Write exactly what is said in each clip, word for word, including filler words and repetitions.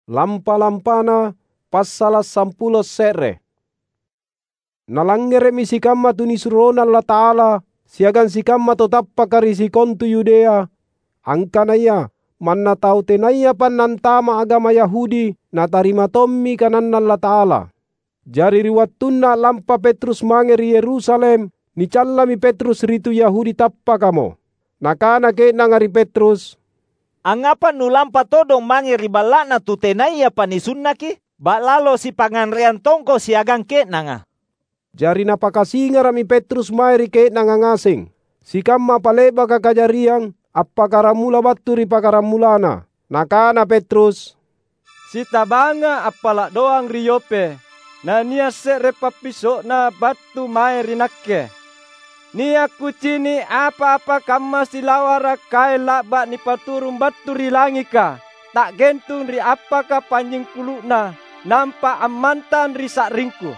Lampa-lampana passala sampulo sere. Nalangere mi sikamma tu ni surona Allah Ta'ala, siagan sikamma to tappa kari sikontu Yudea, angkanaya manna tau tenaya pan nantama agama Yahudi na tarima tommi kanan Allah Ta'ala. Jari riwattunna lampa Petrus mangeri Yerusalem, ni callami Petrus ritu Yahudi tappa kamo. Nakana ke nangari Petrus, angapa nu lampa todong mangeri balana tu tenaya panisunnaki? Balalo si panganrean tongko siagang ke nanga. Jari napakasinga rami Petrus mairi ke nanga ngasing. Sikamma paleba kakajariang, appa karamula batturi pakaramulana. Nakana Petrus, sitabanga appala doang riyope, na niya se repapiso na batu mairi nakke. Niya kucini apa-apa kamma silawara kai laba ni paturum batu rilangi ka. Tak gentung ri apaka panjing kulukna, nampa amantan risak ringku.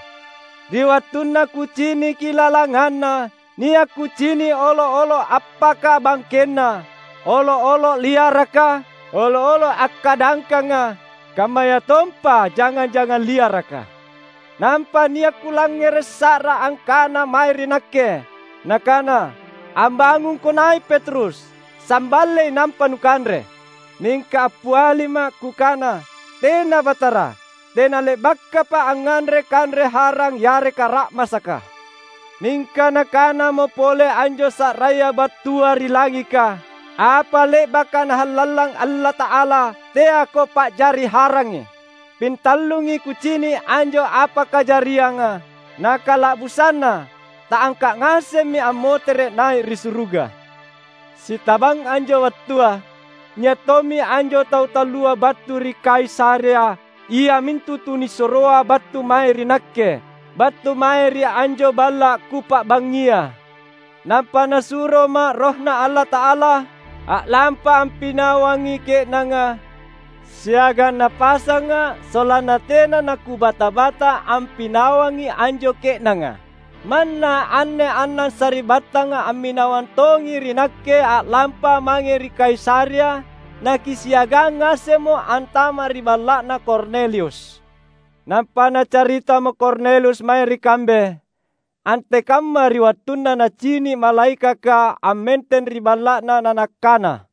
Riwatuna kucini kilalangana, niya kucini olo-olo apaka bangkena, olo-olo liaraka, olo-olo akadangkanga, kamaya tompa jangan-jangan liaraka. Nampa niya kulangere sara angkana mairi nakke, nakana ambangun konai Petrus, sambale nampa nukanre, ningka apuali ma kukana, tena batara. Dena lebakka pa anganre kanre harang yare karak masaka. Ningka nakana mo pole anjo sa raya batua rilangi ka. Apa lebakan halalang Allah Ta'ala te ako pak jari harangi. Pintalungi kucini anjo apa kajarianga. Nakala busana tak angka ngasem mi amotere naik risuruga. Si tabang anjo watua nyatomi anjo tau talua batu rikai Kaisaria. Ia mintu tuni soroa batu mairi nakke, batu mairi anjo bala kupak bangia. Nampa nasuro ma rohna Allah Ta'ala, ak lampa ampinawangi ke nanga. Siaga napasanga solana tena naku bata-bata ampinawangi anjo ke nanga. Manna anne annan sari batanga aminawan tongi rinakke ak lampa mangeri Kaisaria. Nakisiagang ngasemo antama ribalakna Cornelius. Nampana carita mo Cornelius may rikambe. Ante kamma riwatuna na cini malaika ka amenten ribalakna nanakana.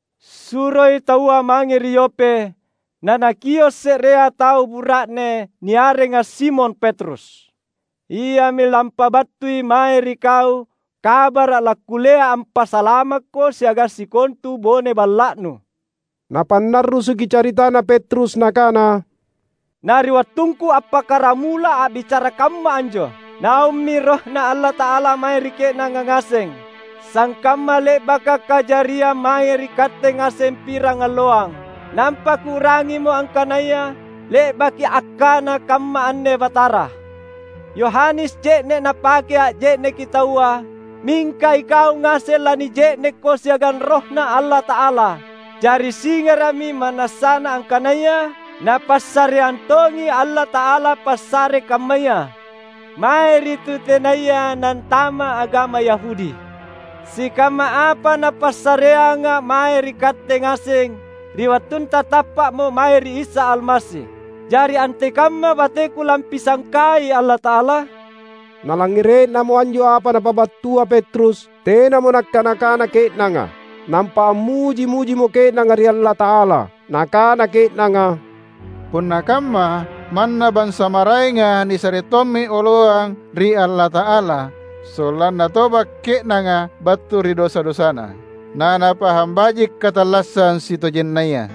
Suroi taua mangi riyope. Nanakiyos serea tau burakne niare nga Simon Petrus. Ia milampa batui may rikau. Kabar alakulea ampasalamak ko siaga sikontu bone balaknu. Napanarrusuki carita na Petrus nakana, nariwatungku apakaramula abicara kamma anjo. Naumi roh na Allah Ta'ala mairike nangangaseng. Sang kamma lebaka kajaria mairikate ngaseng pirang aloang. Nampa kurangi mo ang kanaya, lebaki akana kamma anne batara. Yohanes jekne napake ak jekne kitawa. Mingka ikau ngasela ni jekne ko siagan roh na Allah Ta'ala. Jari singarami manasana angkanaya na pasare antongi Allah Ta'ala pasare kamaya. Mairi tu tenaya nantama agama Yahudi. Si kama apa na pasarea nga mairi kate ngasing. Riwatun tatapak mo mairi Isa Almasih. Jari ante kama bateku lampisang kai Allah Ta'ala. Nalangire na mo anjo apa na pabatua Petrus. Tena mo nagkanakana ke nanga. Nampa muji-muji mo ke nanga ri Allah Ta'ala. Nakana ke nanga. Punna kamma manna bansa marainga ni saritomi oloang ri Allah Ta'ala. Solanna tobak ke nanga batu ri dosa-dosana. Nana pahambajik katalasan sito jennaya.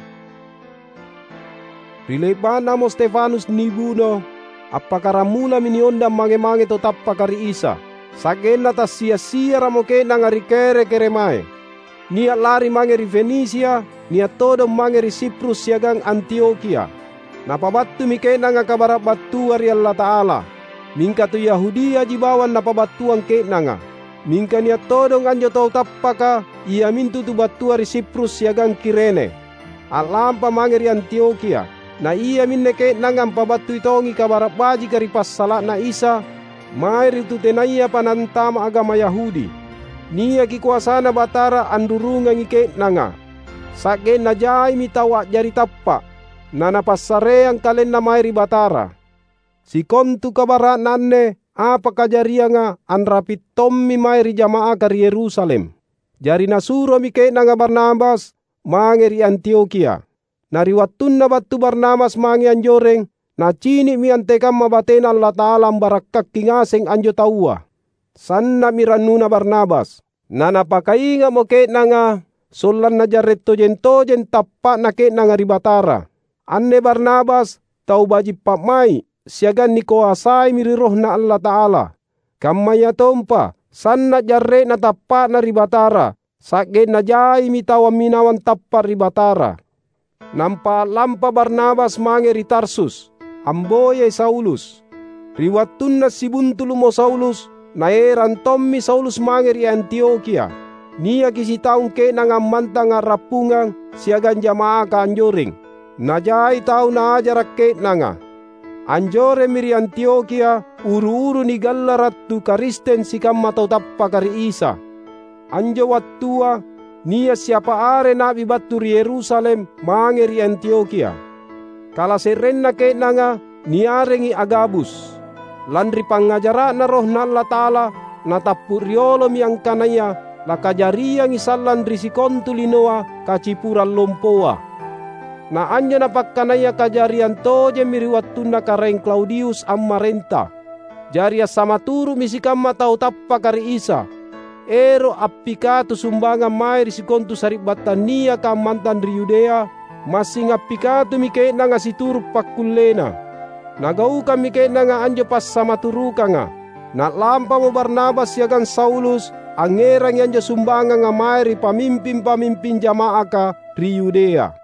Rilebana mo Stefanus nibuno. Apakaramula minionda mange-mange to tappa kari Isa. Sagena ta sia-sia ramo ke nanga ri kere-keremae. Niat lari mangeri Fenisia, niat todo mangeri Siprus siagang Antioquia. Napabattu mikena nga kabarat batu ari Allah Ta'ala. Mingka tu Yahudia jibawan napabatuang kena nga. Mingka niat todo nganjo tau tappaka, ia mintu tu batu ari Siprus siagang Kirene. Alampa mangeri Antioquia. Na ia minne kena nga pabattu itongi kabarat baji kari passalak na Isa. Mairi tu tenaya panantama agama Yahudi. Nia kikuasana batara andurungan ike nanga. Sake najai mitawa jari tappa. na napassareang kalen na may ribatara. Si kontu kabara nanne apa kajaria nga anrapit tommi may ri jamaah kari Yerusalem. Jari nasuro mi kay nga Barnabas mange ri Antioquia. Nariwattun na batu Barnabas mange anjoreng na cini mi antekam mabaten Allah Ta'ala barakak kingaseng anjo taua. Sanna miranuna Barnabas. Na napakainga mo kay nga solan na jaret tojen-tojen tappa na kay nga ribatara. Anne Barnabas tau baji pamai siagan ni kuasai miriroh na Allah Ta'ala. Kamaya tompa sanna jarre na tappa na ribatara. Sage na jai mitawa minawan tappa ribatara. Nampa lampa Barnabas mange ri Tarsus. Amboye Saulus. Riwattun na sibuntulu mo Saulus. Naeran tommi Saulus mange ri Antioquia. Nia kisitaung ke nangamanta nga rapungang siagan jamaah ka anjoring. Najai tau na ajarak ke nanga. Anjore miri Antioquia uru-uru ni gallarattu karisten sikam matau tappa kari Isa. Anjo wattua nia siapa are nabi battu ri Yerusalem mange ri Antioquia. Kala serenna ke nanga niarengi Agabus. Landri pangajara na roh na Allah Ta'ala na tappu riolo miang kanaya la kajariang isallan ri sikontu linoa kacipuran lompoa. Na anya na pakkanaya kajarian toje miriwattuna kareng Claudius ammarenta. Jaria sama turu misikam matau tappa kari Isa. Ero appikatu sumbangan mai risikontu saribatania ka mantan ri Yudea. Masing appikatu mike na nga situru pakkullena. Nagau kami ke na nga anjo pas sama turuka nga. Na lampa mo Barnabas yagan Saulus. Angerang anjo sumbangan nga mai ri pamimpin-pamimpin jamaah ka ri Yudea.